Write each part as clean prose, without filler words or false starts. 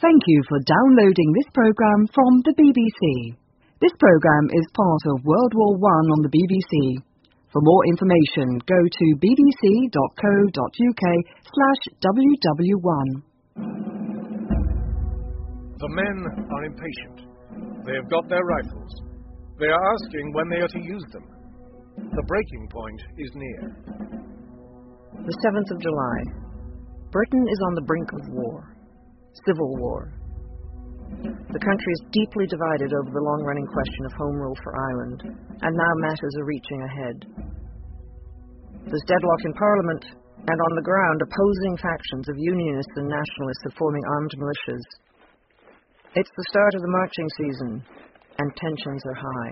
Thank you for downloading this program from the BBC. This program is part of World War I on the BBC. For more information, go to bbc.co.uk/WW1. The men are impatient. They have got their rifles. They are asking when they are to use them. The breaking point is near. The 7th of July. Britain is on the brink of war. Civil war. The country is deeply divided over the long-running question of Home Rule for Ireland, and now matters are reaching a head. There's deadlock in Parliament, and on the ground opposing factions of Unionists and Nationalists are forming armed militias. It's the start of the marching season, and tensions are high.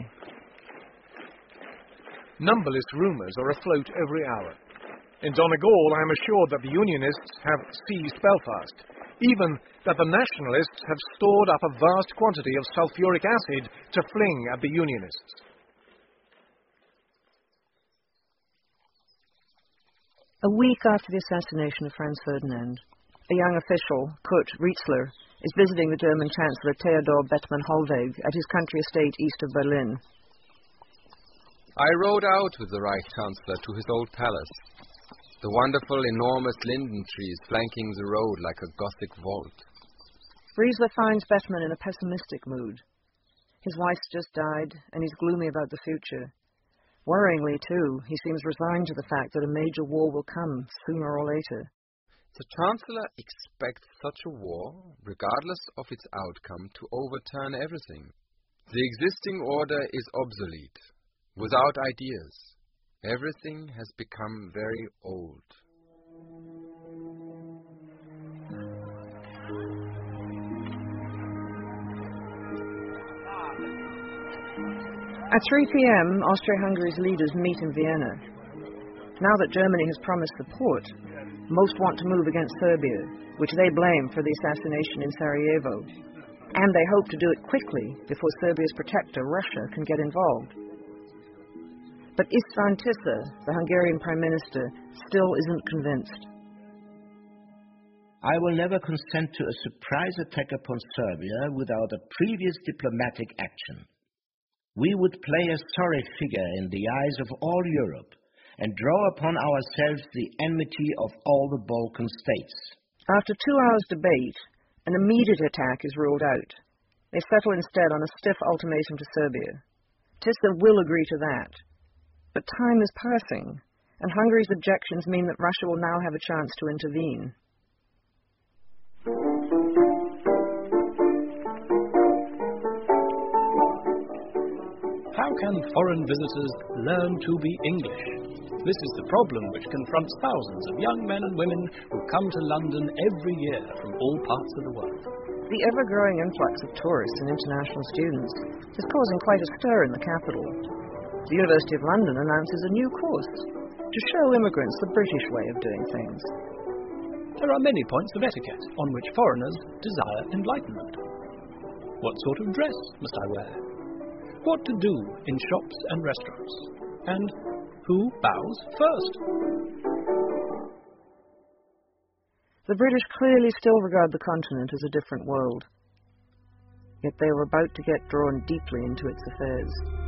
Numberless rumours are afloat every hour. In Donegal, I am assured that the Unionists have seized Belfast, even that the Nationalists have stored up a vast quantity of sulphuric acid to fling at the Unionists. A week after the assassination of Franz Ferdinand, a young official, Kurt Rietzler, is visiting the German Chancellor Theodor Bethmann-Hollweg at his country estate east of Berlin. I rode out with the Reich Chancellor to his old palace. The wonderful, enormous linden trees flanking the road like a Gothic vault. Rietzler finds Bethmann in a pessimistic mood. His wife's just died, and he's gloomy about the future. Worryingly, too, he seems resigned to the fact that a major war will come sooner or later. The Chancellor expects such a war, regardless of its outcome, to overturn everything. The existing order is obsolete, without ideas. Everything has become very old. At 3 p.m., Austria-Hungary's leaders meet in Vienna. Now that Germany has promised support, most want to move against Serbia, which they blame for the assassination in Sarajevo. And they hope to do it quickly before Serbia's protector, Russia, can get involved. But István Tisza, the Hungarian Prime Minister, still isn't convinced. I will never consent to a surprise attack upon Serbia without a previous diplomatic action. We would play a sorry figure in the eyes of all Europe and draw upon ourselves the enmity of all the Balkan states. After 2 hours' debate, an immediate attack is ruled out. They settle instead on a stiff ultimatum to Serbia. Tisza will agree to that. But time is passing, and Hungary's objections mean that Russia will now have a chance to intervene. How can foreign visitors learn to be English? This is the problem which confronts thousands of young men and women who come to London every year from all parts of the world. The ever-growing influx of tourists and international students is causing quite a stir in the capital. The University of London announces a new course to show immigrants the British way of doing things. There are many points of etiquette on which foreigners desire enlightenment. What sort of dress must I wear? What to do in shops and restaurants? And who bows first? The British clearly still regard the continent as a different world. Yet they are about to get drawn deeply into its affairs.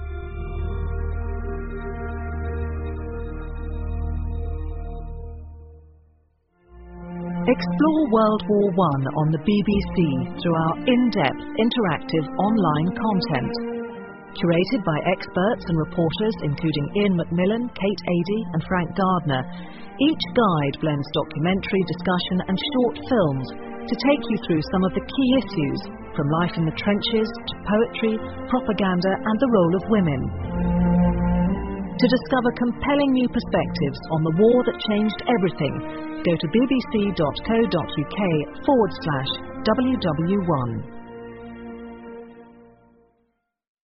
Explore World War I on the BBC through our in-depth, interactive online content. Curated by experts and reporters including Ian Macmillan, Kate Adie and Frank Gardner, each guide blends documentary, discussion and short films to take you through some of the key issues, from life in the trenches to poetry, propaganda and the role of women. To discover compelling new perspectives on the war that changed everything, go to bbc.co.uk/WW1.